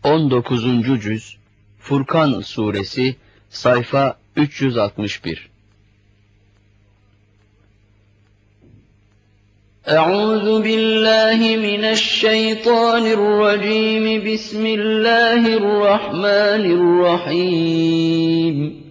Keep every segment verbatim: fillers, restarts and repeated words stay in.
on dokuzuncu cüz Furkan Suresi sayfa üç yüz altmış bir. Euzu billahi mineşşeytanirracim. Bismillahirrahmanirrahim.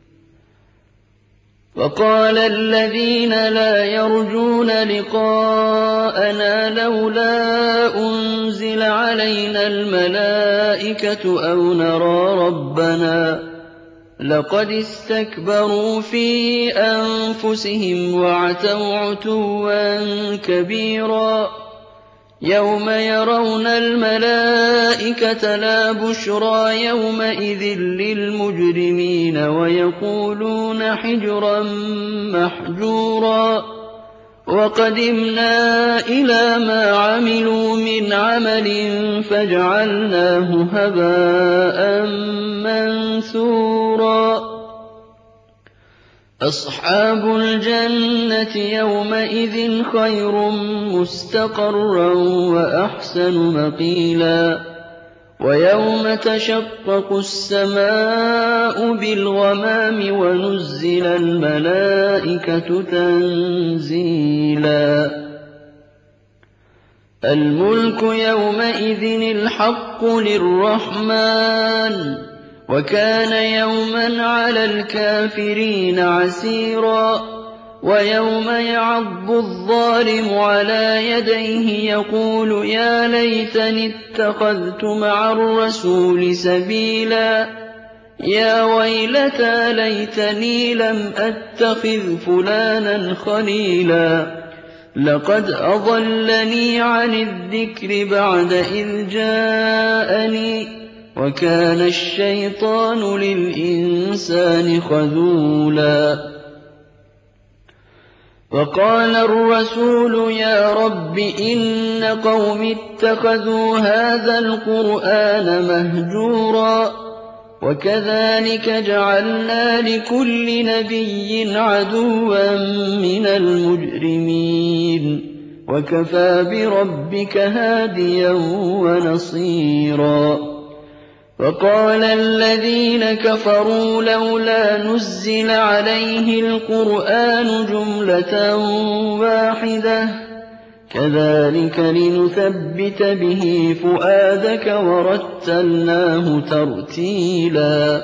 وقال الذين لا يرجون لقاءنا لولا أنزل علينا الملائكة أو نرى ربنا لقد استكبروا في أنفسهم وعتوا عتوا كبيرا يوم يرون الملائكة لا بشرى يومئذ للمجرمين ويقولون حجرا محجورا وقدمنا إلى ما عملوا من عمل فجعلناه هباء منثورا أصحاب الجنة يومئذ خير مستقرا وأحسن مقيلا ويوم تشقق السماء بالغمام ونزل الملائكة تنزيلا الملك يومئذ الحق للرحمن وكان يوما على الكافرين عسيرا ويوم يعض الظالم على يديه يقول يا ليتني اتخذت مع الرسول سبيلا يا ويلتى ليتني لم أتخذ فلانا خليلا لقد أضلني عن الذكر بعد إذ جاءني وكان الشيطان للإنسان خذولا وقال الرسول يا رب إن قوم اتخذوا هذا القرآن مهجورا وكذلك جعلنا لكل نبي عدوا من المجرمين وكفى بربك هاديا ونصيرا وقال الذين كفروا لولا نزل عليه القرآن جملة واحدة كذلك لنثبت به فؤادك ورتلناه ترتيلا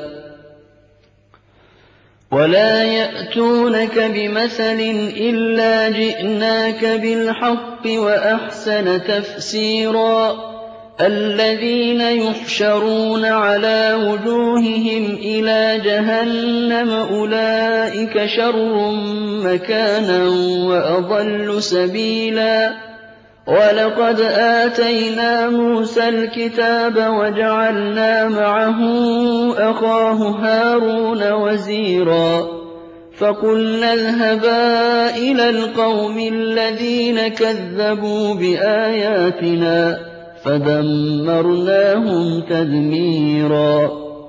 ولا يأتونك بمثل إلا جئناك بالحق وأحسن تفسيرا الذين يحشرون على وجوههم إلى جهنم أولئك شر مكانا وأضل سبيلا ولقد آتينا موسى الكتاب وجعلنا معه أخاه هارون وزيرا فقلنا اذهبا إلى القوم الذين كذبوا بآياتنا فدمرناهم تدميرا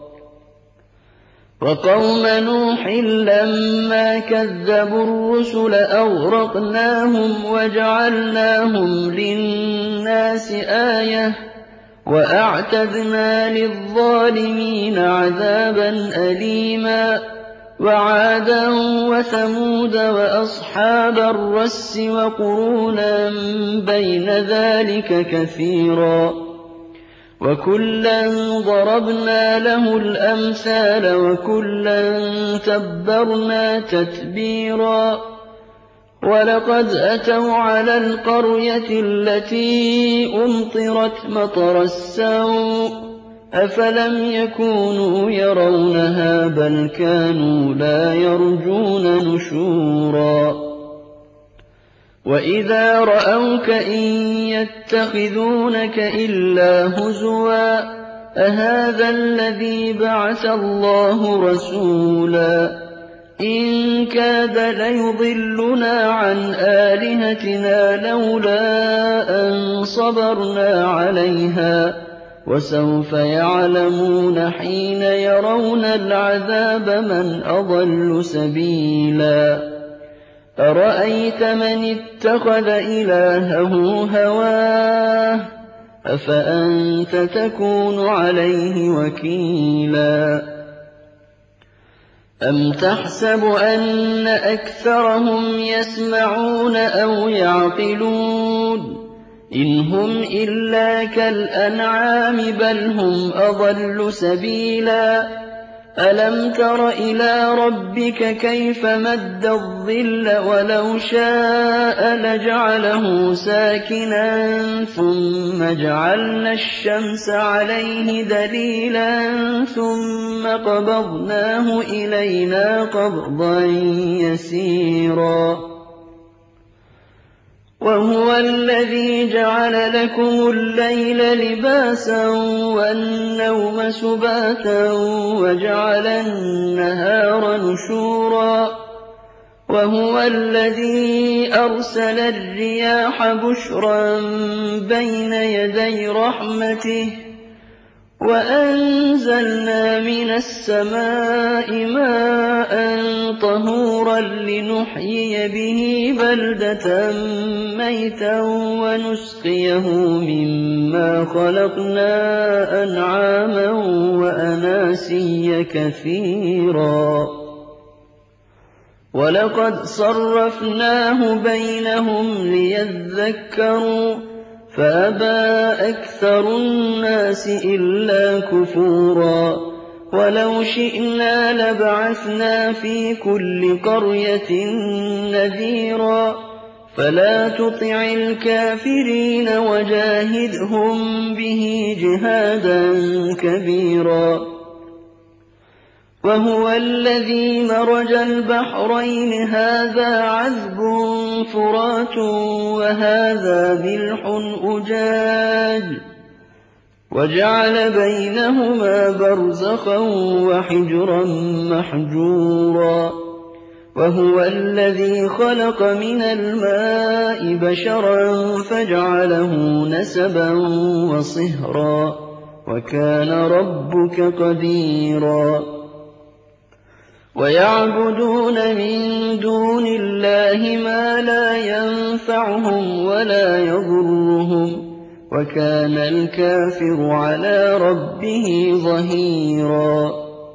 وقوم نوح لما كذبوا الرسل أغرقناهم وجعلناهم للناس آية وأعتدنا للظالمين عذابا أليما وعادا وثمود وأصحاب الرس وقرونا بين ذلك كثيرا وكلا ضربنا له الأمثال وكلا تبرنا تتبيرا ولقد أتوا على القرية التي أمطرت مطر السوء أفلم يكونوا يرونها بل كانوا لا يرجون نشورا وإذا رأوك إن يتخذونك إلا هزوا أهذا الذي بعث الله رسولا إن كاد ليضلنا عن آلهتنا لولا أن صبرنا عليها وسوف يعلمون حين يرون العذاب من أضل سبيلا أرأيت من اتخذ إلهه هواه أفأنت تكون عليه وكيلا أم تحسب أن أكثرهم يسمعون أو يعقلون إن هم إلا كالأنعام بل هم أضل سبيلا ألم تر إلى ربك كيف مد الظل ولو شاء لجعله ساكنا ثم جعلنا الشمس عليه دليلا ثم قبضناه إلينا قبضا يسيرا وهو الذي جعل لكم الليل لباسا والنوم سباتا وجعل النهار نشورا وهو الذي أرسل الرياح بشرا بين يدي رحمته وأنزلنا من السماء ماء طهورا لنحيي به بلدة ميتا ونسقيه مما خلقنا أنعاما وأناسيا كثيرا ولقد صرفناه بينهم ليذكروا فأبى أكثر الناس إلا كفورا ولو شئنا لبعثنا في كل قرية نذيرا فلا تطع الكافرين وجاهدهم به جهادا كبيرا وهو الذي مرج البحرين هذا عذب فرات وهذا ملح أجاج وجعل بينهما برزخا وحجرا محجورا وهو الذي خلق من الماء بشرا فجعله نسبا وصهرا وكان ربك قديرا ويعبدون من دون الله ما لا ينفعهم ولا يضرهم وكان الكافر على ربه ظهيرا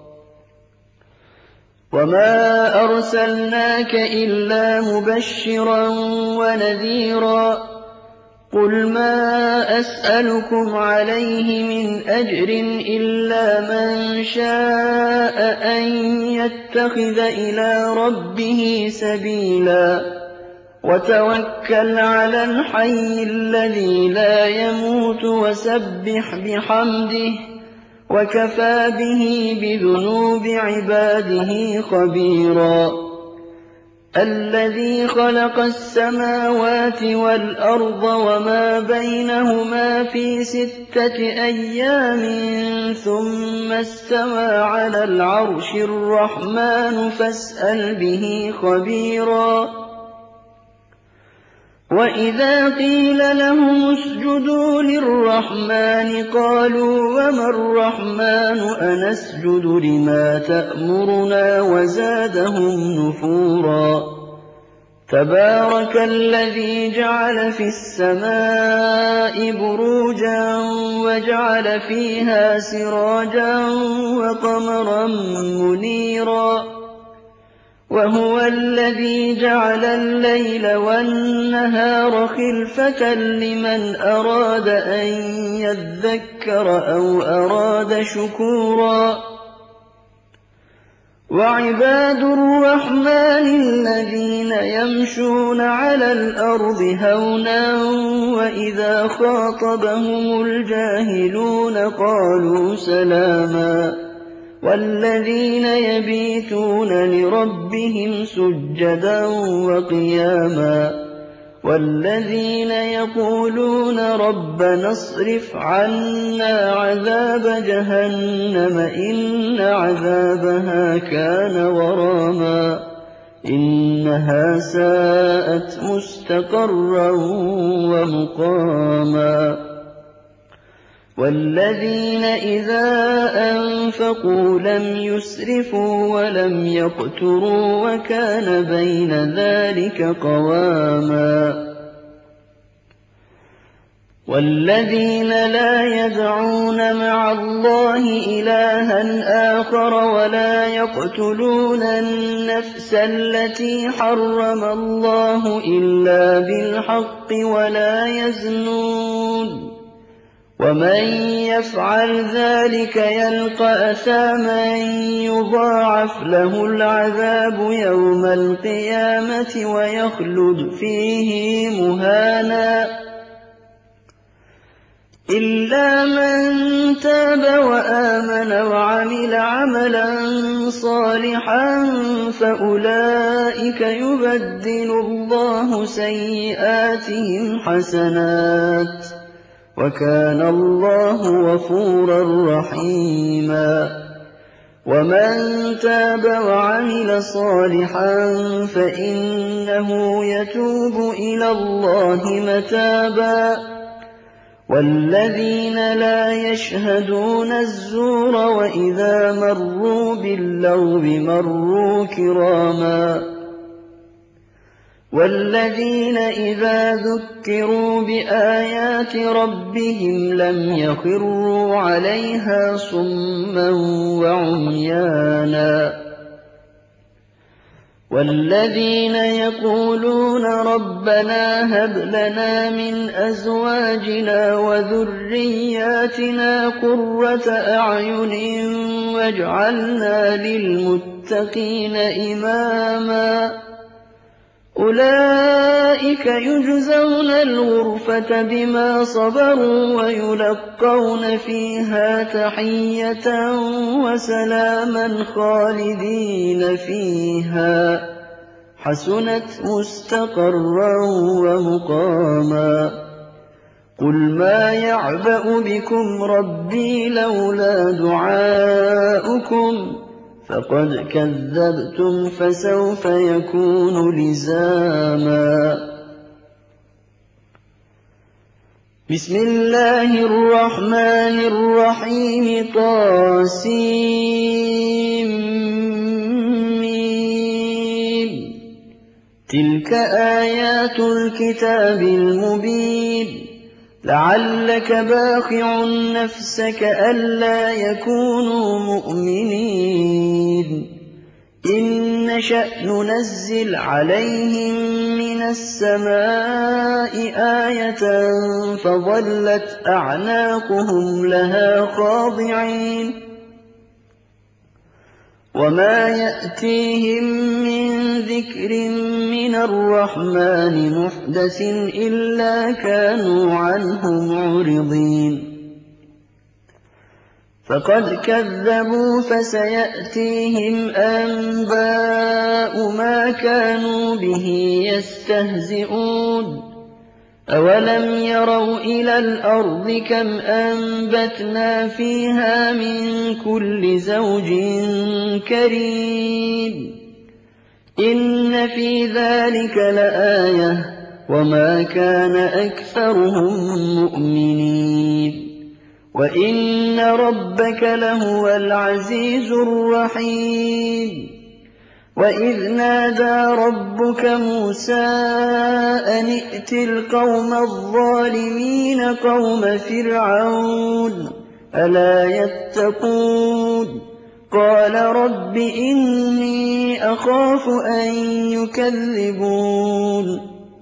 وما أرسلناك إلا مبشرا ونذيرا قل ما أسألكم عليه من أجر إلا من شاء أن يتخذ إلى ربه سبيلا وتوكل على الحي الذي لا يموت وسبح بحمده وكفى به بذنوب عباده خبيرا الذي خلق السماوات والأرض وما بينهما في ستة أيام ثم استوى على العرش الرحمن فاسأل به خبيرا وإذا قيل لهم اسجدوا للرحمن قالوا وما الرحمن أنسجد لما تأمرنا وزادهم نفورا تبارك الذي جعل في السماء بروجا وجعل فيها سراجا وقمرا منيرا وهو الذي جعل الليل والنهار خلفة لمن أراد أن يذكر أو أراد شكورا وعباد الرحمن الذين يمشون على الأرض هونا وإذا خاطبهم الجاهلون قالوا سلاما والذين يبيتون لربهم سجدا وقياما والذين يقولون ربنا اصرف عنا عذاب جهنم إن عذابها كان غراما إنها ساءت مستقرا ومقاما والذين إذا أنفقوا لم يسرفوا ولم يقتروا وكان بين ذلك قواما وَالَّذِينَ لَا يَدْعُونَ مَعَ اللَّهِ إِلَٰهًا آخَرَ وَلَا يَقْتُلُونَ النَّفْسَ الَّتِي حَرَّمَ اللَّهُ إِلَّا بِالْحَقِّ وَلَا يَزْنُونَ ۚ وَمَن يَفْعَلْ ذَٰلِكَ يَلْقَ أَثَامًا يُضَاعَفْ لَهُ الْعَذَابُ يَوْمَ الْقِيَامَةِ وَيَخْلُدْ فِيهِ مُهَانًا إِلَّا مَن تَابَ وَآمَنَ وَعَمِلَ عَمَلًا صَالِحًا فَأُولَٰئِكَ يُبَدِّلُ اللَّهُ سَيِّئَاتِهِمْ حَسَنَاتٍ ۗ وَكَانَ اللَّهُ غَفُورًا رَّحِيمًا. وَمَن تَابَ وَعَمِلَ صَالِحًا فَإِنَّهُ يَتُوبُ إِلَى اللَّهِ مَتَابًا. وَالَّذِينَ لَا يَشْهَدُونَ الزُّورَ وَإِذَا مَرُّوا بِاللَّغْوِ مَرُّوا كِرَامًا. وَالَّذِينَ إِذَا ذُكِّرُوا بِآيَاتِ رَبِّهِمْ لَمْ يَخِرُّوا عَلَيْهَا صُمًّا وَعُمْيَانًا. وَالَّذِينَ يَقُولُونَ رَبَّنَا هَبْ لَنَا مِنْ أَزْوَاجِنَا وَذُرِّيَّاتِنَا قُرَّةَ أَعْيُنٍ وَاجْعَلْنَا لِلْمُتَّقِينَ إِمَامًا. أُولَٰئِكَ يُجْزَوْنَ الْغُرْفَةَ بِمَا صَبَرُوا وَيُلَقَّوْنَ فِيهَا تَحِيَّةً وَسَلَامًا خَالِدِينَ فِيهَا ۚ حَسُنَتْ مُسْتَقَرًّا وَمُقَامًا. قُلْ مَا يَعْبَأُ بِكُمْ رَبِّي لَوْلَا دُعَاؤُكُمْ ۖ فَقَدْ كَذَّبْتُمْ فَسَوْفَ يَكُونُ لِزَامًا. بسم الله الرحمن الرحيم. طاسيم تلك آيات الكتاب المبين. لعلك باخع نفسك ألا يكونوا مؤمنين. إن نشأ ننزل عليهم من السماء آية فظلت أعناقهم لها خاضعين. وما يأتيهم من ذكر من الرحمن محدث إلا كانوا عنه معرضين. فقد كذبوا فسيأتيهم أنباء ما كانوا به يستهزئون. أولم يروا إلى الأرض كم أنبتنا فيها من كل زوج كريم. إن في ذلك لآية وما كان أكثرهم مؤمنين. وإن ربك لهو العزيز الرحيم. وإذ نادى ربك موسى أن ائت القوم الظالمين قوم فرعون ألا يتقون. قال رب إني أخاف أن يكذبون.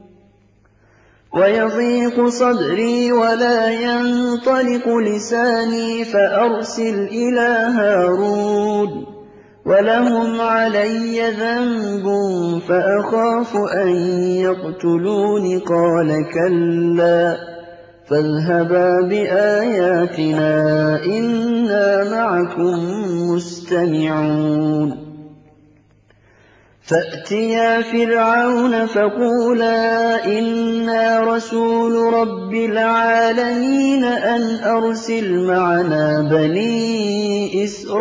ويضيق صدري ولا ينطلق لساني فأرسل إلى هارون ولهم علي ذنب فأخاف أن يقتلون. قال كلا فاذهبا بآياتنا إنا معكم مستمعون. فأتيا فرعون فقولا إنا رسول رب العالمين أن أرسل معنا بني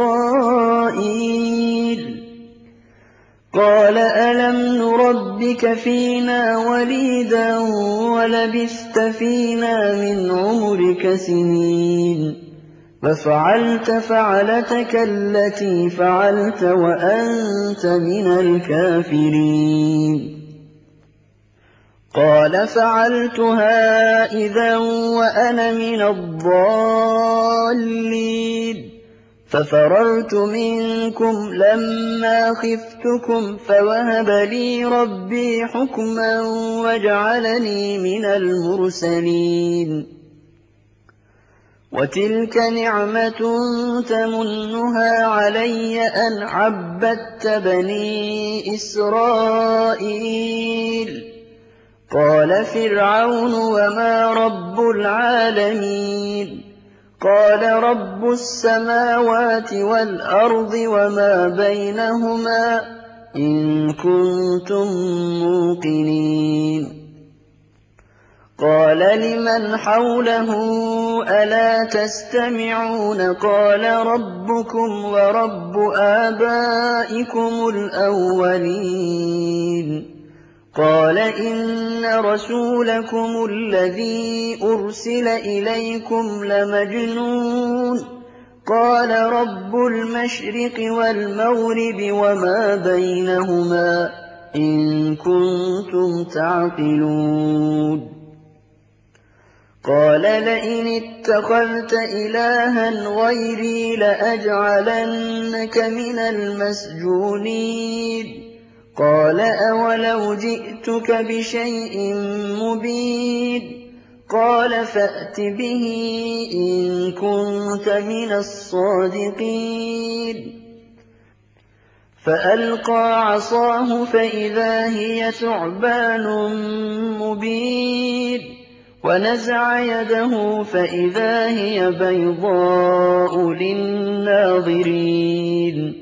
إسرائيل. قال ألم نربك فينا وليدا ولبثت فينا من عمرك سنين ففعلت فعلتك التي فعلت وأنت من الكافرين. قَالَ فَعَلْتُهَا إِذًا وَأَنَا مِنَ الضَّالِّينَ فَفَرَرْتُ مِنكُمْ لَمَّا خِفْتُكُمْ فَوَهَبَ لِي رَبِّي حُكْمًا وَجَعَلَنِي مِنَ الْمُرْسَلِينَ وَتِلْكَ نِعْمَةٌ تَمُنُّهَا عَلَيَّ أَنْ عَبَّدتَّ بَنِي إِسْرَائِيلَ قَالَ فِرْعَوْنُ وَمَا رَبُّ الْعَالَمِينَ قَالَ رَبُّ السَّمَاوَاتِ وَالْأَرْضِ وَمَا بَيْنَهُمَا إِن كُنتُم مُّوقِنِينَ قَالَ لِمَنْ حَوْلَهُ أَلَا تَسْتَمِعُونَ قَالَ رَبُّكُمْ وَرَبُّ آبَائِكُمُ الْأَوَّلِينَ قَالَ إِنَّ رَسُولَكُمُ الَّذِي أُرْسِلَ إِلَيْكُمْ لَمَجْنُونٌ قَالَ رَبُّ الْمَشْرِقِ وَالْمَغْرِبِ وَمَا بَيْنَهُمَا إِن كُنتُمْ تَعْقِلُونَ قَالَ لَئِنِ اتَّخَذْتَ إِلَٰهًا غَيْرِي لَأَجْعَلَنَّكَ مِنَ الْمَسْجُونِينَ قَالَ أَوَلَوْ جِئْتُكَ بِشَيْءٍ مُّبِينٍ قَالَ فَأْتِ بِهِ إِن كُنتَ مِنَ الصَّادِقِينَ فَأَلْقَىٰ عَصَاهُ فَإِذَا هِيَ ثُعْبَانٌ مُّبِينٌ وَنَزَعَ يَدَهُ فَإِذَا هِيَ بَيْضَاءُ لِلنَّاظِرِينَ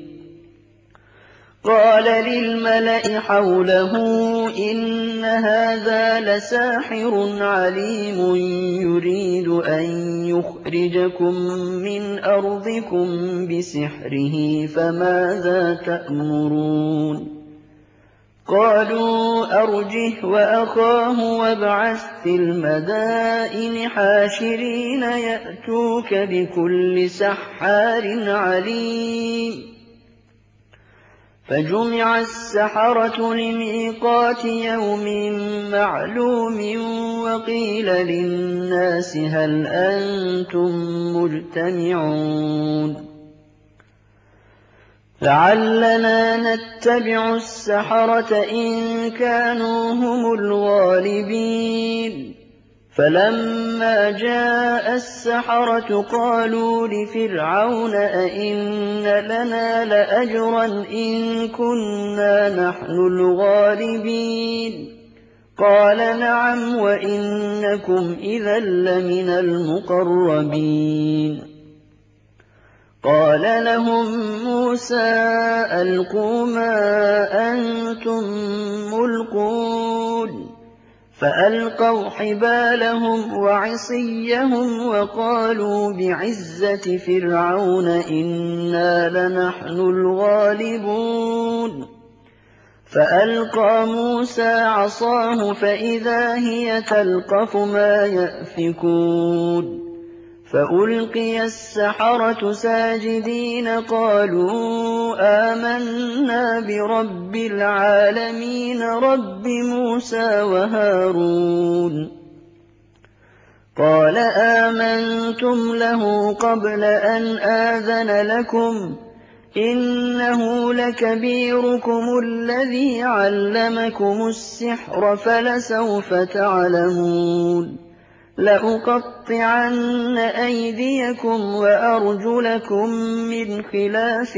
قَالَ لِلْمَلَإِ حَوْلَهُ إِنَّ هَٰذَا لَسَاحِرٌ عَلِيمٌ يُرِيدُ أَن يُخْرِجَكُم مِّنْ أَرْضِكُم بِسِحْرِهِ فَمَاذَا تَأْمُرُونَ قَالُوا أَرْجِهْ وَأَخَاهُ وَابْعَثْ فِي الْمَدَائِنِ حَاشِرِينَ يَأْتُوكَ بِكُلِّ سَحَّارٍ عَلِيمٍ فَجُمِعَ السَّحَرَةُ لِمِيقَاتِ يَوْمٍ مَّعْلُومٍ وَقِيلَ لِلنَّاسِ هَلْ أَنتُم مُّجْتَمِعُونَ لَعَلَّنَا نَتَّبِعُ السَّحَرَةَ إِن كَانُوا هُمُ الْغَالِبِينَ فَلَمَّا جَاءَ السَّحَرَةُ قَالُوا لِفِرْعَوْنَ أَئِنَّ لَنَا لَأَجْرًا إِن كُنَّا نَحْنُ الْغَالِبِينَ قَالَ نَعَمْ وَإِنَّكُمْ إِذًا لَّمِنَ الْمُقَرَّبِينَ قَالَ لَهُم مُّوسَىٰ أَلْقُوا مَا أَنتُم مُّلْقُونَ فَأَلْقَوْا حِبَالَهُمْ وَعِصِيَّهُمْ وَقَالُوا بِعِزَّةِ فِرْعَوْنَ إِنَّا لَنَحْنُ الْغَالِبُونَ فَأَلْقَىٰ مُوسَىٰ عَصَاهُ فَإِذَا هِيَ تَلْقَفُ مَا يَأْفِكُونَ فَأُلْقِيَ السَّحَرَةُ سَاجِدِينَ قَالُوا آمَنَّا بِرَبِّ الْعَالَمِينَ رَبِّ مُوسَىٰ وَهَارُونَ قَالَ آمَنتُمْ لَهُ قَبْلَ أَنْ آذَنَ لَكُمْ إِنَّهُ لَكَبِيرُكُمُ الَّذِي عَلَّمَكُمُ السِّحْرَ فَلَسَوْفَ تَعْلَمُونَ لَأُقَطِّعَنَّ أَيْدِيَكُمْ وَأَرْجُلَكُم مِّنْ خِلَافٍ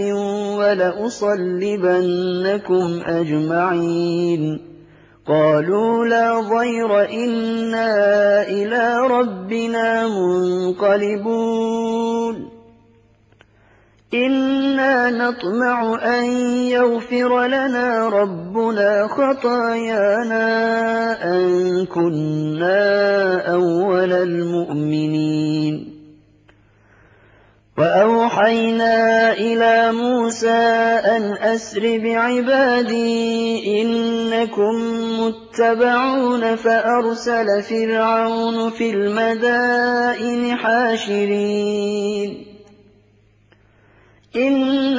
وَلَأُصَلِّبَنَّكُمْ أَجْمَعِينَ قَالُوا لَا ضَيْرَ إِنَّا إِلَىٰ رَبِّنَا مُنقَلِبُونَ إِنَّا نَطْمَعُ أَن يَغْفِرَ لَنَا رَبُّنَا خَطَايَانَا أَن كُنَّا أَوَّلَ الْمُؤْمِنِينَ وَأَوْحَيْنَا إِلَىٰ مُوسَىٰ أَنْ أَسْرِ بِعِبَادِي إِنَّكُم مُّتَّبَعُونَ فَأَرْسَلَ فِرْعَوْنُ فِي الْمَدَائِنِ حَاشِرِينَ إِنَّ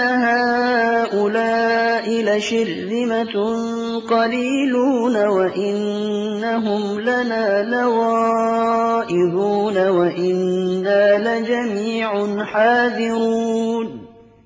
هَٰؤُلَاءِ لَشِرْذِمَةٌ قَلِيلُونَ وَإِنَّ إِنَّهُمْ لَنَا لَغَائِظُونَ وَإِنَّا لَجَمِيعٌ حَاذِرُونَ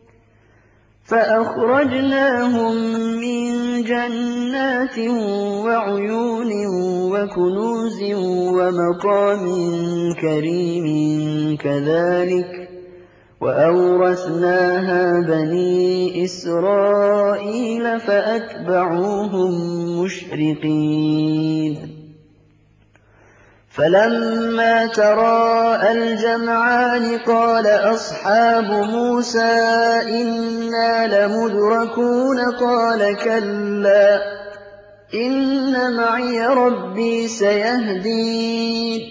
فَأَخْرَجْنَاهُم مِّن جَنَّاتٍ وَعُيُونٍ وَكُنُوزٍ وَمَقَامٍ كَرِيمٍ كَذَٰلِكَ وَأَوْرَثْنَاهَا بَنِي إِسْرَائِيلَ فَأَتْبَعُوهُم مُّشْرِقِينَ فَلَمَّا تَرَاءَى الْجَمْعَانِ قَالَ أَصْحَابُ مُوسَىٰ إِنَّا لَمُدْرَكُونَ قَالَ كَلَّا إِنَّ مَعِيَ رَبِّي سَيَهْدِينِ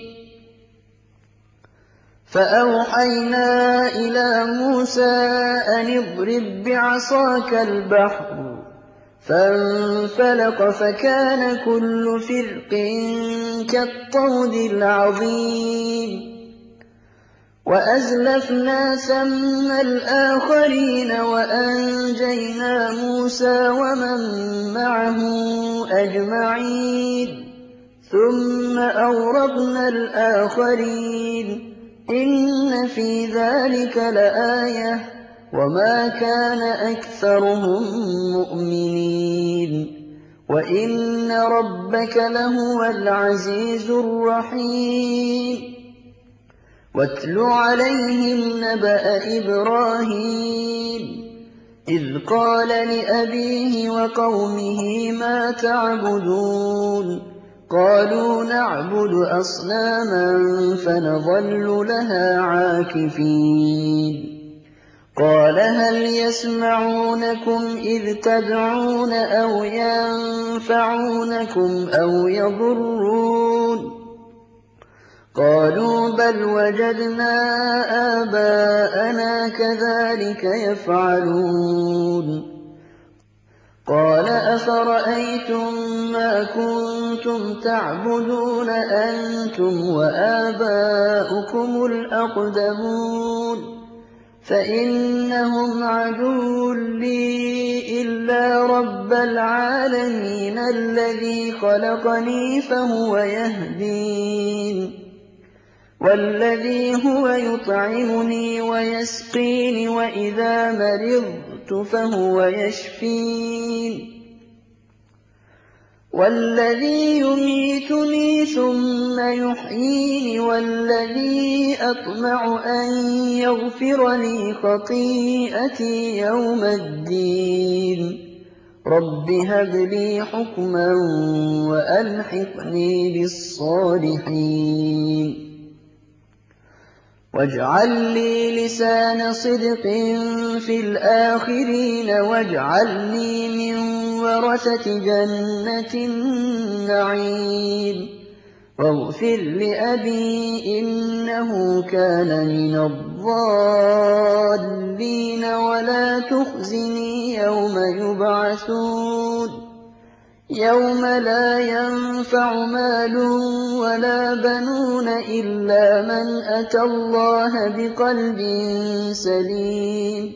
فَأَوْحَيْنَا إِلَىٰ مُوسَىٰ أَنِ اضْرِب بِّعَصَاكَ الْبَحْرَ فَانفَلَقَ فَكَانَ كُلُّ فِرْقٍ كَالطَّوْدِ الْعَظِيمِ وَأَزْلَفْنَا ثَمَّ الْآخَرِينَ وَأَنجَيْنَا مُوسَىٰ وَمَن مَّعَهُ أَجْمَعِينَ ثُمَّ أَغْرَقْنَا الْآخَرِينَ إِنَّ فِي ذَٰلِكَ لَآيَةً وَمَا كَانَ أَكْثَرُهُم مُّؤْمِنِينَ وَإِنَّ رَبَّكَ لَهُوَ الْعَزِيزُ الرَّحِيمُ وَاتْلُ عَلَيْهِمْ نَبَأَ إِبْرَاهِيمَ إِذْ قَالَ لِأَبِيهِ وَقَوْمِهِ مَا تَعْبُدُونَ قَالُوا نَعْبُدُ أَصْنَامًا فَنَظَلُّ لَهَا عَاكِفِينَ قَالَ هَلْ يَسْمَعُونَكُمْ إِذْ تَدْعُونَ أَوْ يَنفَعُونَكُمْ أَوْ يَضُرُّونَ قَالُوا بَلْ وَجَدْنَا آبَاءَنَا كَذَٰلِكَ يَفْعَلُونَ قَالَ أَفَرَأَيْتُم مَّا كُنتُمْ تَعْبُدُونَ أَنتُمْ وَآبَاؤُكُمُ الْأَقْدَمُونَ فَإِنَّهُمْ عَدُوٌّ لِّي إِلَّا رَبَّ الْعَالَمِينَ الَّذِي خَلَقَنِي فَهُوَ يَهْدِينِ وَالَّذِي هُوَ يُطْعِمُنِي وَيَسْقِينِ وَإِذَا مَرِضْتُ فَهُوَ يَشْفِينِ وَالَّذِي يُمِيتُنِي ثُمَّ يُحْيِينِ وَالَّذِي أَطْمَعُ أَن يَغْفِرَ لِي خَطِيئَتِي يَوْمَ الدِّينِ رَبِّ هَبْ لِي حُكْمًا وَأَلْحِقْنِي بِالصَّالِحِينَ وَاجْعَل لِّي لِسَانَ صِدْقٍ فِي الْآخِرِينَ وَاجْعَلْنِي مِن وَرَثَةِ جَنَّةِ النَّعِيمِ وَاغْفِرْ لِأَبِي إِنَّهُ كَانَ مِنَ الضَّالِّينَ وَلَا تُخْزِنِي يَوْمَ يُبْعَثُونَ يَوْمَ لَا يَنفَعُ مَالٌ وَلَا بَنُونَ إِلَّا مَنْ أَتَى اللَّهَ بِقَلْبٍ سَلِيمٍ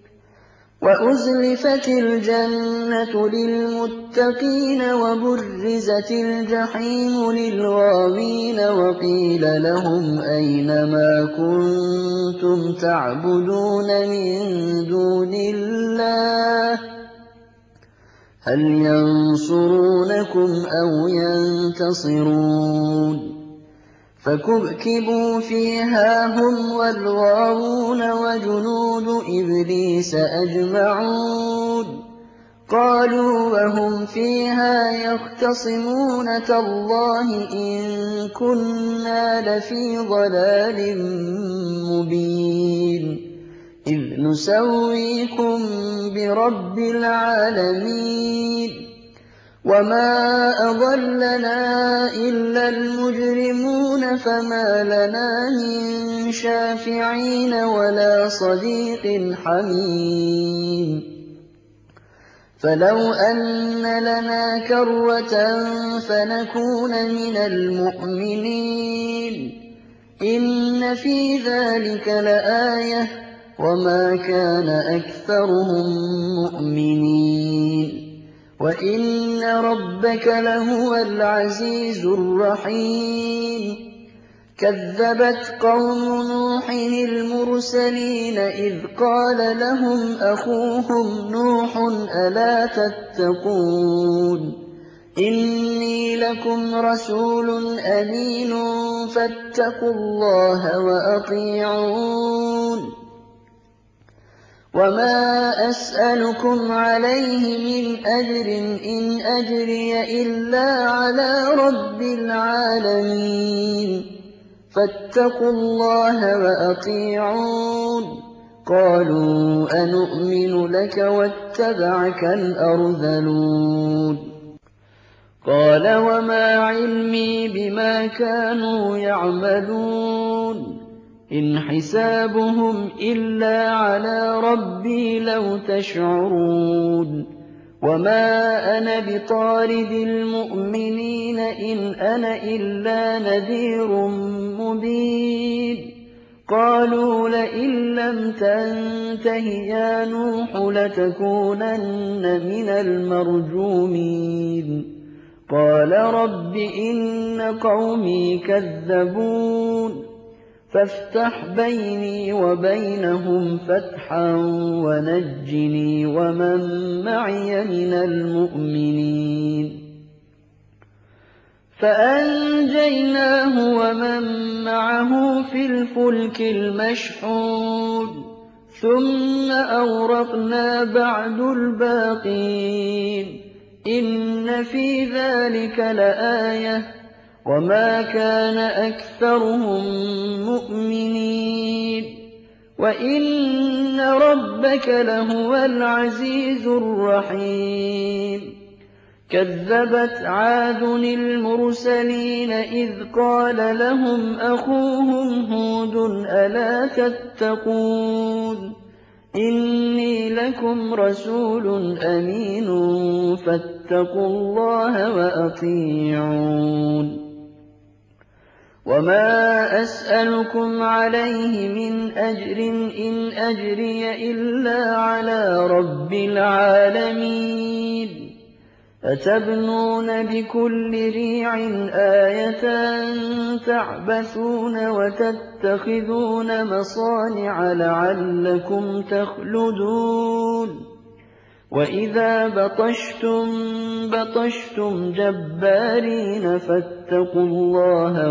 وَأُزْلِفَتِ الْجَنَّةُ لِلْمُتَّقِينَ وَبُرِّزَتِ الْجَحِيمُ لِلْغَاوِينَ وَقِيلَ لَهُمْ أَيْنَ مَا كُنتُمْ تَعْبُدُونَ مِن دُونِ اللَّهِ هَلْ يَنصُرُونَكُمْ أَوْ يَنتَصِرُونَ فَكُبْكِبُوا فِيهَا هُمْ وَالْغَاوُونَ وَجُنُودُ إِبْلِيسَ أَجْمَعُونَ قَالُوا وَهُمْ فِيهَا يَخْتَصِمُونَ تَاللَّهِ إِن كُنَّا لَفِي ضَلَالٍ مُّبِينٍ إِذْ نُسَوِّيكُم بِرَبِّ الْعَالَمِينَ وَمَا أَضَلَّنَا إِلَّا الْمُجْرِمُونَ فَمَا لَنَا مِن شَافِعِينَ وَلَا صَدِيقٍ حَمِيمٍ فَلَوْ أَنَّ لَنَا كَرَّةً فَنَكُونَ مِنَ الْمُؤْمِنِينَ إِنَّ فِي ذَلِكَ لَآيَةً وَمَا كَانَ أَكْثَرُهُم مُّؤْمِنِينَ وَإِنَّ رَبَّكَ لَهُوَ الْعَزِيزُ الرَّحِيمُ كَذَّبَتْ قَوْمُ نُوحٍ الْمُرْسَلِينَ إِذْ قَالَ لَهُمْ أَخُوهُمْ نُوحٌ أَلَا تَتَّقُونَ إِنِّي لَكُمْ رَسُولٌ أَمِينٌ فَاتَّقُوا اللَّهَ وَأَطِيعُونِ وَمَا أَسْأَلُكُمْ عَلَيْهِ مِنْ أَجْرٍ إِنْ أَجْرِيَ إِلَّا عَلَىٰ رَبِّ الْعَالَمِينَ فَاتَّقُوا اللَّهَ وَأَطِيعُونِ قَالُوا أَنُؤْمِنُ لَكَ وَاتَّبَعَكَ الْأَرْذَلُونَ قَالَ وَمَا عِلْمِي بِمَا كَانُوا يَعْمَلُونَ إِنْ حِسَابُهُمْ إِلَّا عَلَىٰ رَبِّي لَوْ تَشْعُرُونَ وَمَا أَنَا بِطَارِدِ الْمُؤْمِنِينَ إِنْ أَنَا إِلَّا نَذِيرٌ مُّبِينٌ قَالُوا لَئِن لَّمْ تَنتَهِ يَا نُوحُ لَتَكُونَنَّ مِنَ الْمَرْجُومِينَ قَالَ رَبِّ إِنَّ قَوْمِي كَذَّبُونِ فافتح بيني وبينهم فتحا ونجني ومن معي من المؤمنين فأنجيناه ومن معه في الفلك المشحون ثم أغرقنا بعد الباقين إن في ذلك لآية وما كان أكثرهم مؤمنين وإن ربك لهو العزيز الرحيم كذبت عاد المرسلين إذ قال لهم أخوهم هود ألا تتقون إني لكم رسول أمين فاتقوا الله وأطيعون وما أسألكم عليه من أجر إن أجري إلا على رب العالمين أتبنون بكل ريع آية تعبثون وتتخذون مصانع لعلكم تخلدون وإذا بطشتم بطشتم جبارين فاتقوا الله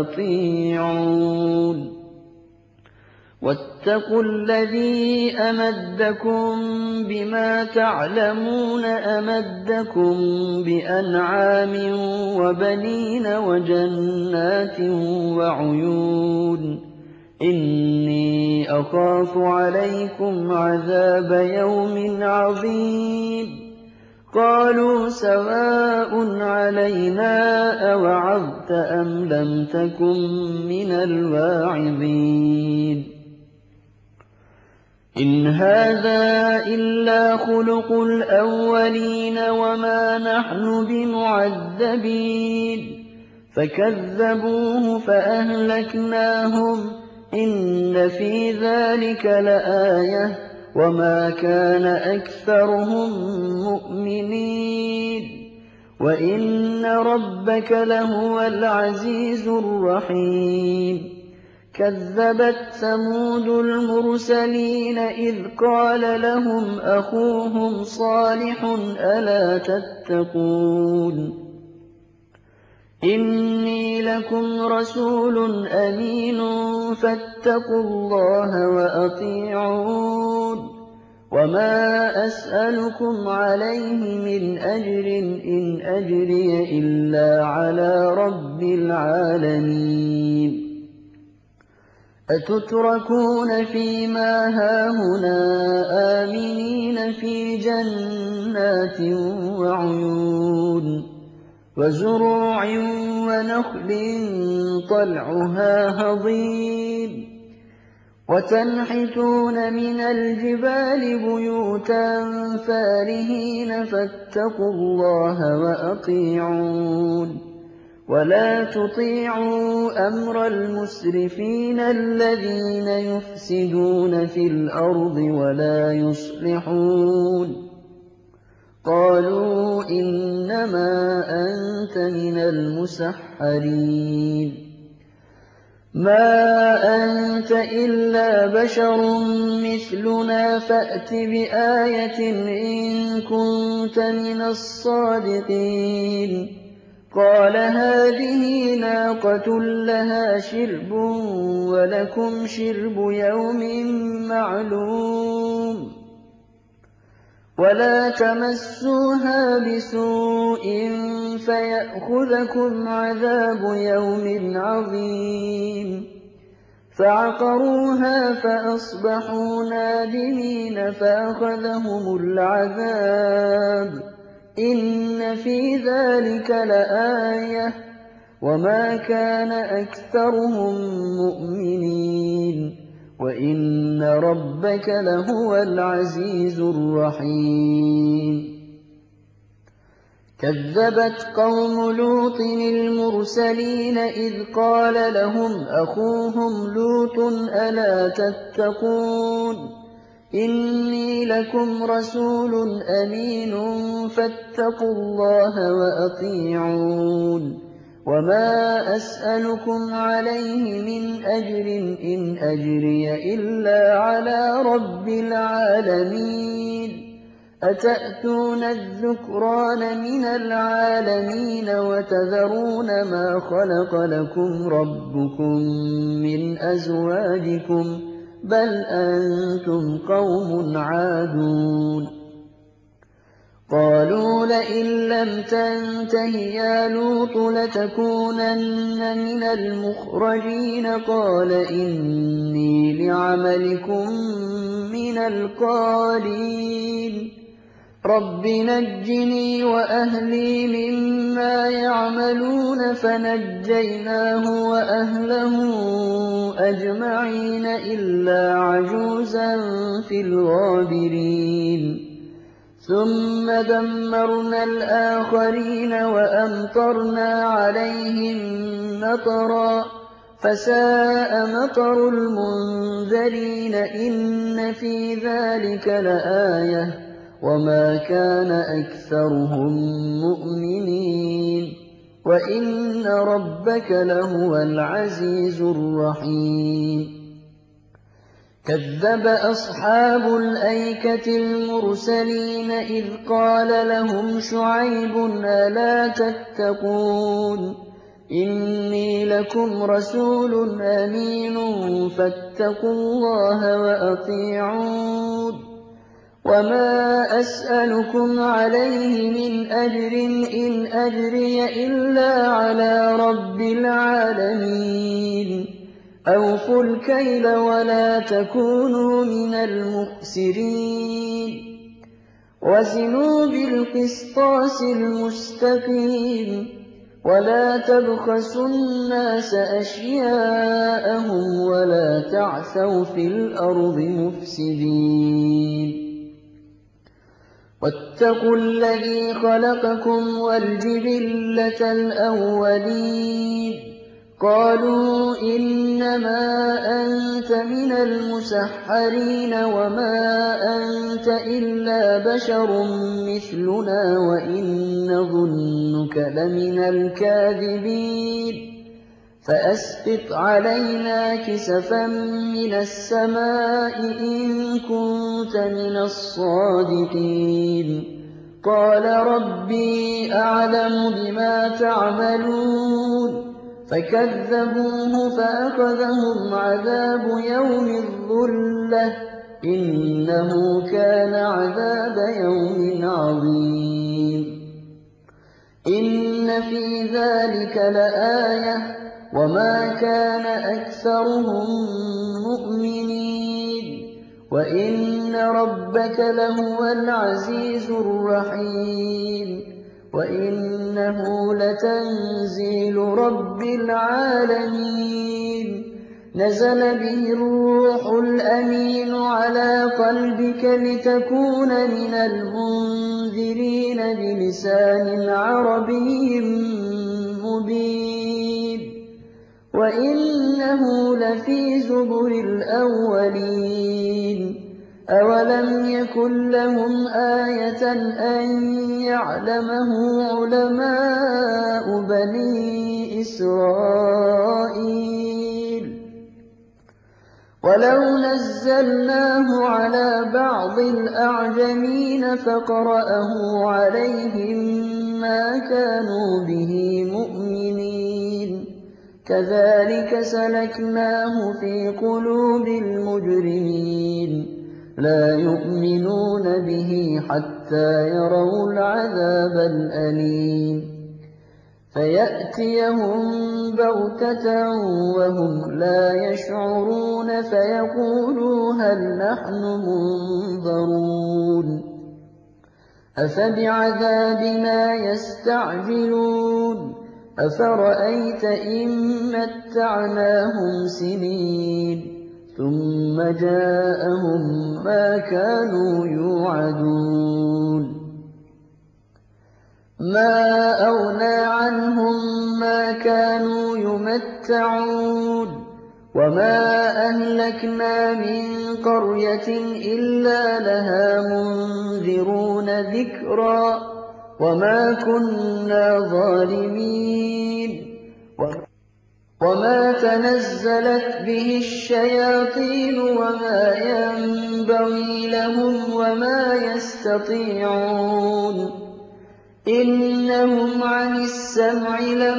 وأطيعون واتقوا الذي أمدكم بما تعلمون أمدكم بأنعام وبنين وجنات وعيون إني أخاف عليكم عذاب يوم عظيم قالوا سواء علينا أوعظت أم لم تكن من الواعظين إن هذا إلا خلق الأولين وما نحن بمعذبين فكذبوه فأهلكناهم إن في ذلك لآية وما كان أكثرهم مؤمنين وإن ربك لهو العزيز الرحيم كذبت ثمود المرسلين إذ قال لهم أخوهم صالح ألا تتقون إني لكم رسول أمين فاتقوا الله وأطيعون وما أسألكم عليه من أجر إن أجري إلا على رب العالمين أتتركون فيما هاهنا آمنين في جنات وعيون وزروع ونخل طلعها هضيم وتنحتون من الجبال بيوتا فارهين فاتقوا الله وأطيعون ولا تطيعوا أمر المسرفين الذين يفسدون في الأرض ولا يصلحون قالوا إنما أنت من المسحرين ما أنت إلا بشر مثلنا فأت بآية إن كنت من الصادقين قال هذه ناقة لها شرب ولكم شرب يوم معلوم ولا تمسوها بسوء فيأخذكم عذاب يوم عظيم فعقروها فأصبحوا نادمين فأخذهم العذاب إن في ذلك لآية وما كان أكثرهم مؤمنين وإن ربك لهو العزيز الرحيم كذبت قوم لوط المرسلين إذ قال لهم أخوهم لوط ألا تتقون إني لكم رسول أمين فاتقوا الله وأطيعون وما أسألكم عليه من أجر إن أجري إلا على رب العالمين أتأتون الذكران من العالمين وتذرون ما خلق لكم ربكم من أزواجكم بل أنتم قوم عادون قالوا لئن لم تنته يا لوط لتكونن من المخرجين قال إني لعملكم من القالين رب نجني وأهلي مما يعملون فنجيناه وأهله أجمعين إلا عجوزا في الغابرين ثم دمرنا الآخرين وأمطرنا عليهم مطرا فساء مطر المنذرين إن في ذلك لآية وما كان أكثرهم مؤمنين وإن ربك لهو العزيز الرحيم كذب أصحاب الأيكة المرسلين إذ قال لهم شعيب ألا تتقون إني لكم رسول أمين فاتقوا الله وأطيعون وما أسألكم عليه من أجر إن أجري إلا على رب العالمين أوفوا الكيل ولا تكونوا من المخسرين وزنوا بالقسطاس المستقيم ولا تبخسوا الناس أشياءهم ولا تعثوا في الأرض مفسدين واتقوا الذي خلقكم والجبلة الأولين قالوا إنما أنت من المسحرين وما أنت إلا بشر مثلنا وإن ظنك لمن الكاذبين فأسقط علينا كسفا من السماء إن كنت من الصادقين قال ربي أعلم بما تعملون فكذبوه فأخذهم عذاب يوم الظلة إنه كان عذاب يوم عظيم إن في ذلك لآية وما كان أكثرهم مؤمنين وإن ربك لهو العزيز الرحيم وإنه لتنزيل رب العالمين نزل به الروح الأمين على قلبك لتكون من المنذرين بلسان عربي مبين وإنه لفي زبر الأولين أَوَلَمْ يَكُن لَّهُمْ آيَةً أَن يَعْلَمَهُ عُلَمَاءُ بَنِي إِسْرَائِيلَ وَلَوْ نَزَّلْنَاهُ عَلَىٰ بَعْضِ الْأَعْجَمِينَ فَقَرَأَهُ عَلَيْهِم مَّا كَانُوا بِهِ مُؤْمِنِينَ كَذَٰلِكَ سَلَكْنَاهُ فِي قُلُوبِ الْمُجْرِمِينَ لَا يُؤْمِنُونَ بِهِ حَتَّىٰ يَرَوُا الْعَذَابَ الْأَلِيمَ فَيَأْتِيَهُم بَغْتَةً وَهُمْ لَا يَشْعُرُونَ فَيَقُولُوا هَلْ نَحْنُ مُنظَرُونَ أَفَبِعَذَابِنَا يَسْتَعْجِلُونَ أَفَرَأَيْتَ إِن مَّتَّعْنَاهُمْ سِنِينَ ثُمَّ جَاءَهُم مَّا كَانُوا يُوعَدُونَ مَا أَغْنَىٰ عَنْهُم مَّا كَانُوا يُمَتَّعُونَ وَمَا أَهْلَكْنَا مِن قَرْيَةٍ إِلَّا لَهَا مُنذِرُونَ ذِكْرَىٰ وَمَا كُنَّا ظَالِمِينَ وَمَا تَنَزَّلَتْ بِهِ الشَّيَاطِينُ وَمَا يَنبَغِي لَهُمْ وَمَا يَسْتَطِيعُونَ إِنَّهُمْ عَنِ السَّمْعِ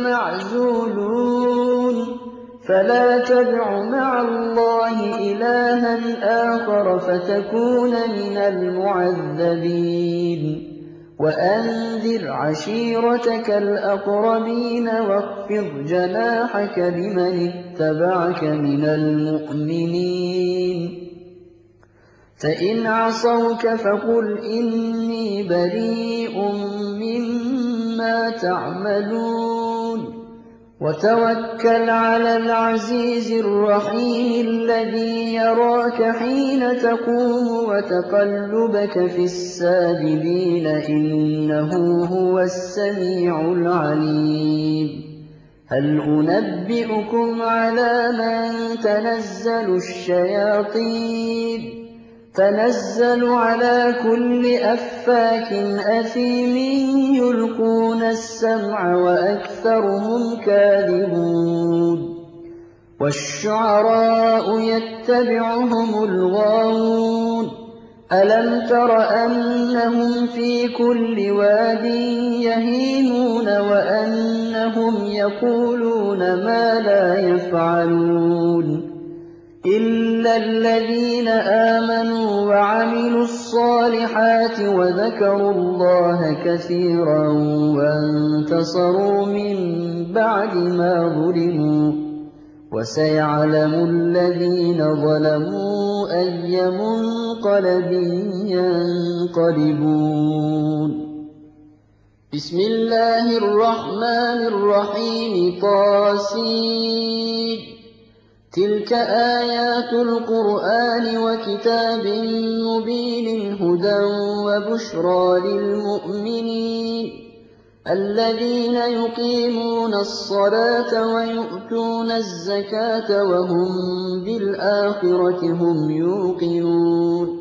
لَمَعْزُولُونَ فَلَا تَدْعُ مَعَ اللَّهِ إِلَٰهًا آخَرَ فَتَكُونَ مِنَ الْمُعَذَّبِينَ وَأَنذِرْ عَشِيرَتَكَ الْأَقْرَبِينَ وَاخْفِضْ جَنَاحَكَ لِمَنِ اتَّبَعَكَ مِنَ الْمُؤْمِنِينَ فَإِنْ عَصَوْكَ فَقُلْ إِنِّي بَرِيءٌ مِّمَّا تَعْمَلُونَ وَتَوَكَّلْ عَلَى الْعَزِيزِ الرَّحِيمِ الَّذِي يَرَاكَ حِينَ تَقُومُ وَتَقَلُّبَكَ فِي السَّاجِدِينَ إِنَّهُ هُوَ السَّمِيعُ الْعَلِيمُ هَلْ أُنَبِّئُكُمْ عَلَىٰ مَن تَنَزَّلُ الشَّيَاطِينُ تَنَزَّلُ عَلَىٰ كُلِّ أَفَّاكٍ أَثِيمٍ يُلْقُونَ السَّمْعَ وَأَكْثَرُهُمْ كَاذِبُونَ وَالشُّعَرَاءُ يَتَّبِعُهُمُ الْغَاوُونَ أَلَمْ تَرَ أَنَّهُمْ فِي كُلِّ وَادٍ يَهِيمُونَ وَأَنَّهُمْ يَقُولُونَ مَا لَا يَفْعَلُونَ إِلَّا الَّذِينَ آمَنُوا وَعَمِلُوا الصَّالِحَاتِ وَذَكَرُوا اللَّهَ كَثِيرًا وَانتَصَرُوا مِن بَعْدِ مَا ظُلِمُوا وَسَيَعْلَمُ الَّذِينَ ظَلَمُوا أَيَّ مُنقَلَبٍ يَنقَلِبُونَ بِسْمِ اللَّهِ الرَّحْمَٰنِ الرَّحِيمِ طسم تِلْكَ آيَاتُ الْقُرْآنِ وَكِتَابٍ مُّبِينٍ هُدًى وَبُشْرَىٰ لِلْمُؤْمِنِينَ الَّذِينَ يُقِيمُونَ الصَّلَاةَ وَيُؤْتُونَ الزَّكَاةَ وَهُم بِالْآخِرَةِ هُمْ يُوقِنُونَ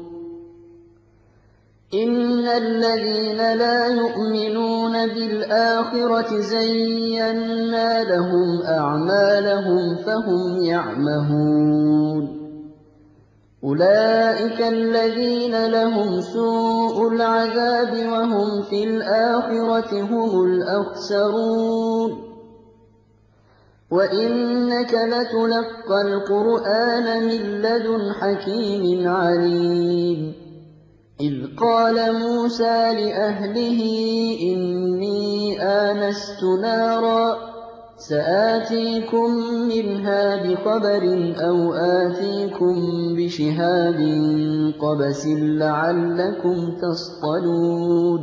إِنَّ الَّذِينَ لَا يُؤْمِنُونَ بِالْآخِرَةِ زَيَّنَّا لَهُمْ أَعْمَالَهُمْ فَهُمْ يَعْمَهُونَ أُولَٰئِكَ الَّذِينَ لَهُمْ سُوءُ الْعَذَابِ وَهُمْ فِي الْآخِرَةِ هُمُ الْأَخْسَرُونَ وَإِنَّكَ لَتُلَقَّى الْقُرْآنَ مِن لَّدُنْ حَكِيمٍ عَلِيمٍ إِذْ قَالَ مُوسَىٰ لِأَهْلِهِ إِنِّي آنَسْتُ نَارًا سَآتِيكُم مِّنْهَا بِخَبَرٍ أَوْ آتِيكُم بِشِهَابٍ قَبَسٍ لَّعَلَّكُمْ تَصْطَلُونَ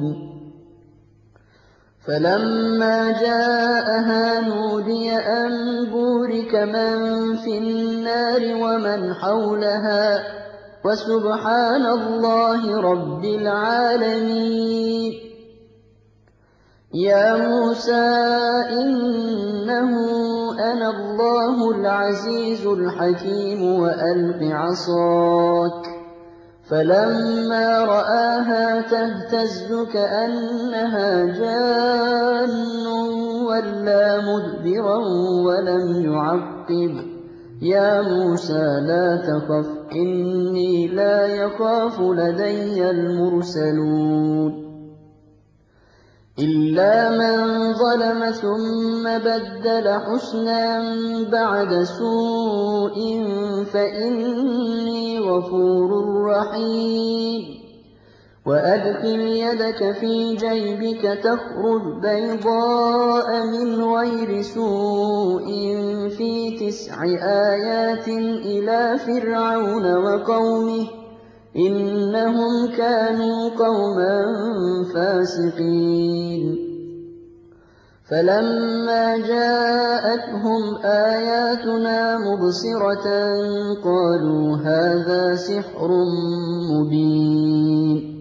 فَلَمَّا جَاءَهَا نُودِيَ أَن بُورِكَ مَن فِي النَّارِ وَمَنْ حَوْلَهَا وَسُبْحَانَ اللَّهِ رَبِّ الْعَالَمِينَ يَا مُوسَىٰ إِنَّهُ أَنَا اللَّهُ الْعَزِيزُ الْحَكِيمُ وَأَلْقِ عَصَاكَ فلما رآها تهتز كأنها جان ولا مدبرا ولم يعقب يا موسى لا تخف إني لا يخاف لدي المرسلون إلا من ظلم ثم بدل حسنا بعد سوء فإني غفور رحيم وأدخل يدك في جيبك تخرج بيضاء من غير سوء في تسع آيات إلى فرعون وقومه إنهم كانوا قوما فاسقين فلما جاءتهم آياتنا مبصرة قالوا هذا سحر مبين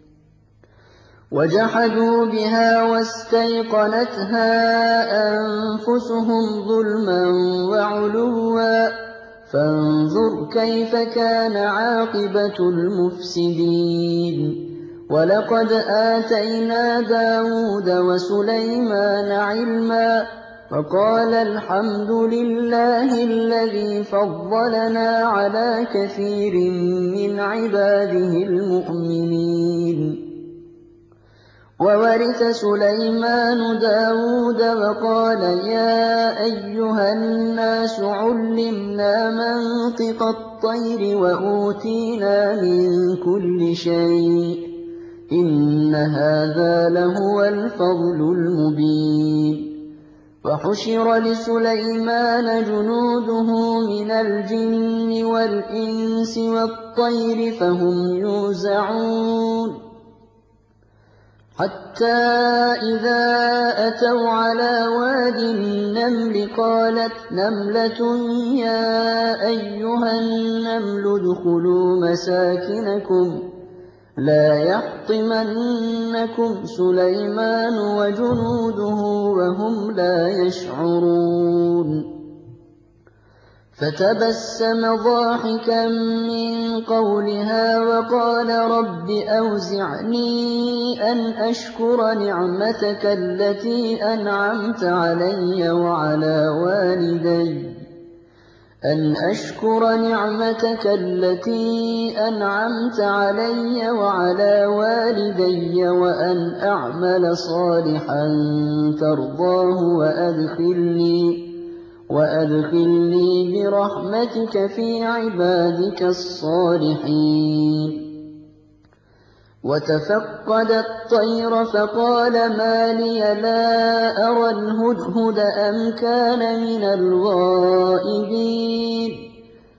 وجحدوا بها واستيقنتها أنفسهم ظلما وعلوا فانظر كيف كان عاقبة المفسدين ولقد آتينا داود وسليمان علما وقال الحمد لله الذي فضلنا على كثير من عباده المؤمنين وورث سليمان داود وقال يا أيها الناس علمنا منطق الطير وأوتينا من كل شيء إن هذا لهو الفضل المبين وحشر لسليمان جنوده من الجن والإنس والطير فهم يوزعون حتى إذا أتوا على واد النمل قالت نملة يا أيها النمل ادخلوا مساكنكم لا يحطمنكم سليمان وجنوده وهم لا يشعرون فتبسم ضاحكا من قولها وقال رب أوزعني أن أشكر نعمتك التي أنعمت علي وعلى والدي أن أشكر نعمتك التي أنعمت علي وعلى والدي وأن أعمل صالحا ترضاه وأدخلني وأدخلني برحمتك في عبادك الصالحين وتفقد الطير فقال ما لي لا أرى الهدهد أم كان من الغائبين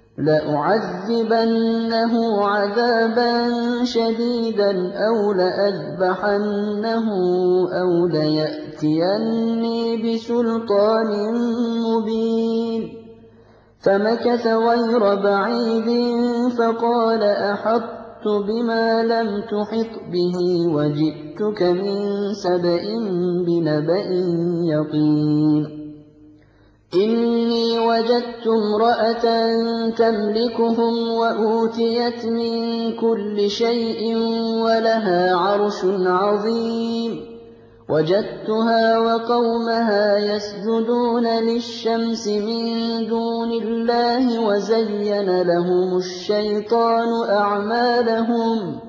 لأعذبنه عذابا شديدا أو لأذبحنه أو ليأتيني بسلطان مبين فمكث غير بعيد فقال أحطت بما لم تحط به وجئتك من سبأ بنبأ يقين إني وجدت امرأة تملكهم وأوتيت من كل شيء ولها عرش عظيم وجدتها وقومها يسجدون للشمس من دون الله وزين لهم الشيطان أعمالهم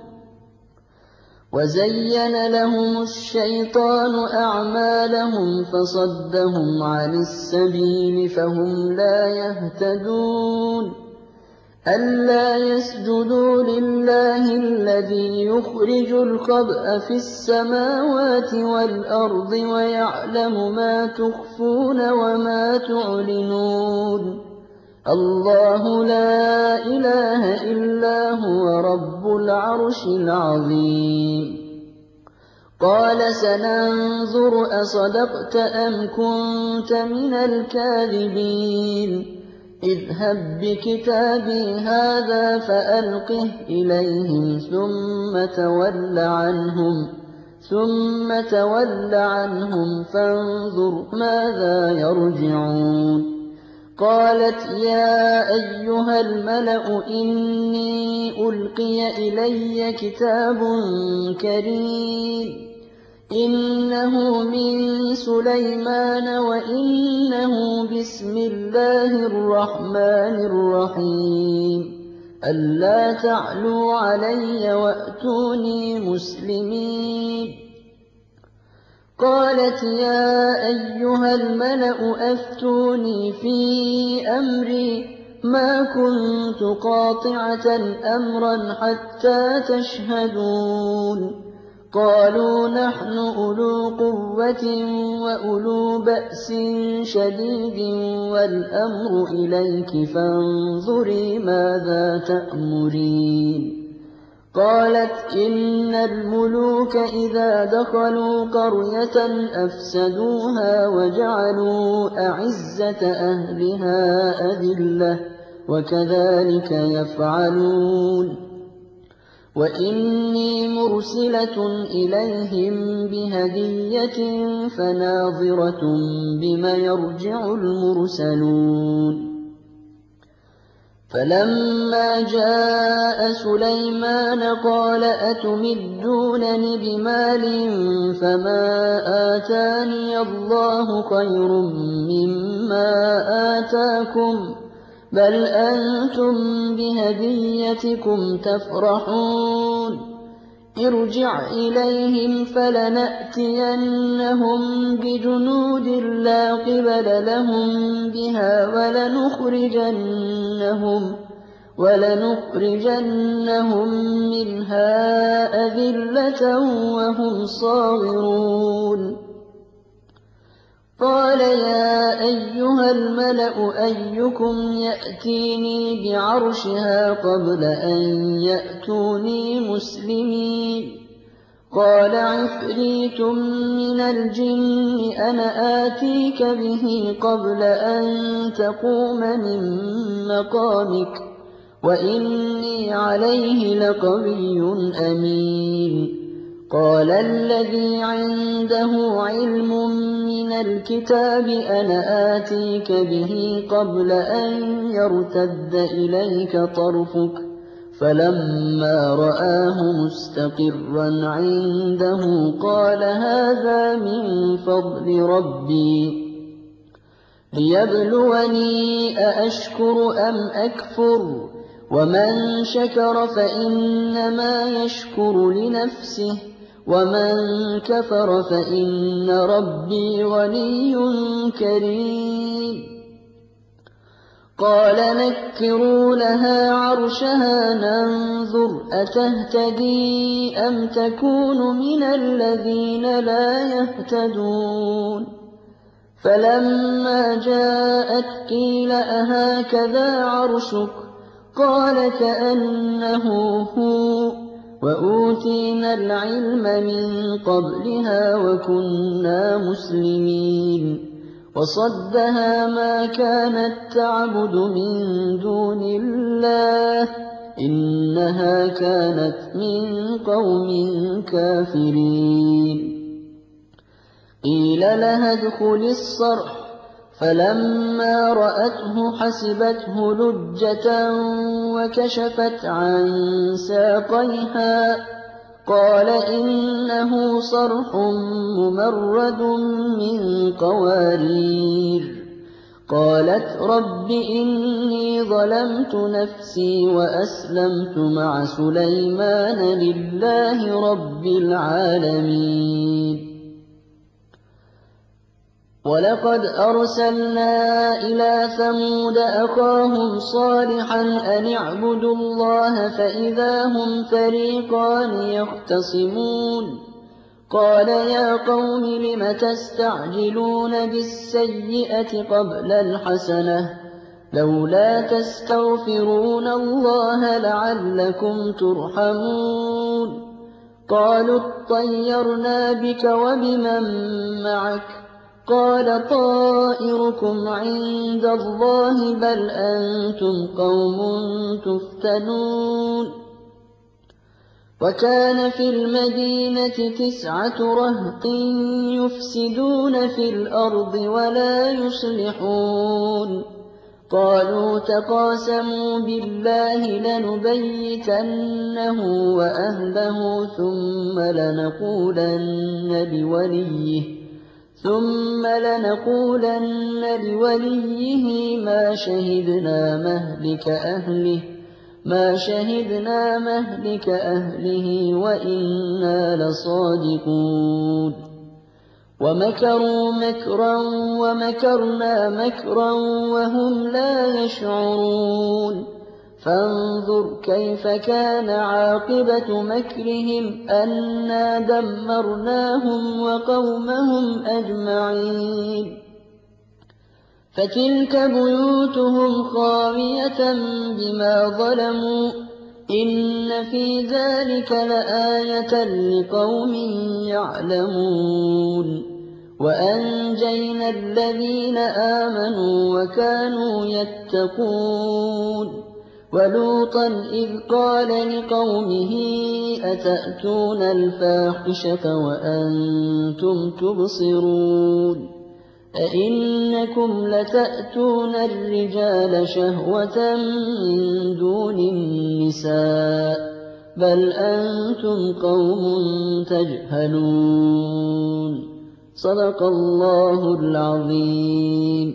وزين لهم الشيطان أعمالهم فصدهم عن السبيل فهم لا يهتدون ألا يسجدوا لله الذي يخرج الخبأ في السماوات والأرض ويعلم ما تخفون وما تعلنون الله لا إله إلا هو رب العرش العظيم قال سننظر أصدقت أم كنت من الكاذبين اذهب بكتابي هذا فألقه إليهم ثم تول عنهم ثم تول عنهم فانظر ماذا يرجعون قالت يا أيها الملأ إني ألقي إلي كتاب كريم إنه من سليمان وإنه بسم الله الرحمن الرحيم ألا تعلوا علي وأتوني مسلمين قالت يا أيها الملأ أفتوني في أمري ما كنت قاطعة أمرا حتى تشهدون قالوا نحن أولو قوة وأولو بأس شديد والأمر إليك فانظري ماذا تأمرين قالت إن الملوك إذا دخلوا قرية أفسدوها وجعلوا أعزة أهلها أذلة وكذلك يفعلون وإني مرسلة إليهم بهدية فناظرة بما يرجع المرسلون فلما جاء سليمان قال أتمدونني بمال فما آتاني الله خير مما آتاكم بل أنتم بهديتكم تفرحون ارجع إليهم فلنأتينهم بجنود لا قبل لهم بها ولنخرجنهم, ولنخرجنهم منها أذلة وهم صاغرون قال يا أيها الملأ أيكم يأتيني بعرشها قبل أن يأتوني مسلمين قال عفريت من الجن أنا آتيك به قبل أن تقوم من مقامك وإني عليه لقوي أمين قال الذي عنده علم من الكتاب أنا آتيك به قبل أن يرتد إليك طرفك فلما رآه مستقرا عنده قال هذا من فضل ربي ليبلوني أأشكر أم أكفر ومن شكر فإنما يشكر لنفسه ومن كفر فإن ربي غني كريم قال نكروا لها عرشها ننظر أتهتدي أم تكون من الذين لا يهتدون فلما جاءت قيل أهكذا عرشك قال كأنه هو وأوتينا العلم من قبلها وكنا مسلمين وصدها ما كانت تعبد من دون الله إنها كانت من قوم كافرين قيل لها ادخل الصرح فلما رأته حسبته لجة وكشفت عن ساقيها قال إنه صرح ممرد من قوارير قالت رب إني ظلمت نفسي وأسلمت مع سليمان لله رب العالمين ولقد أرسلنا إلى ثمود أخاهم صالحا أن اعبدوا الله فإذا هم فريقان يختصمون قال يا قوم لم تستعجلون بالسيئة قبل الحسنة لولا تستغفرون الله لعلكم ترحمون قالوا اطيرنا بك وبمن معك قال طائركم عند الله بل أنتم قوم تفتنون وكان في المدينة تسعة رهط يفسدون في الأرض ولا يصلحون قالوا تقاسموا بالله لنبيتنه وأهله ثم لنقولن لوليه ثم لنقولن لوليه ما شهدنا مهلك أهله ما شهدنا مهلك أهله وإنا لصادقون ومكروا مكرا ومكرنا مكرا وهم لا يشعرون فانظر كيف كان عاقبة مكرهم أنا دمرناهم وقومهم أجمعين فتلك بيوتهم خاوية بما ظلموا إن في ذلك لآية لقوم يعلمون وأنجينا الذين آمنوا وكانوا يتقون ولوطا إذ قال لقومه أتأتون الفاحشة وأنتم تبصرون أئنكم لتأتون الرجال شهوة من دون النساء بل أنتم قوم تجهلون صدق الله العظيم.